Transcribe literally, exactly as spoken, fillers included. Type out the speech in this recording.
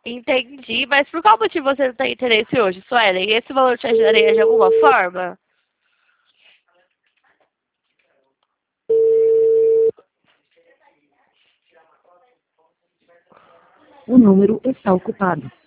Entendi, mas por qual motivo você não tem interesse hoje, Suelen? Esse valor te ajudaria de alguma forma? O número está ocupado.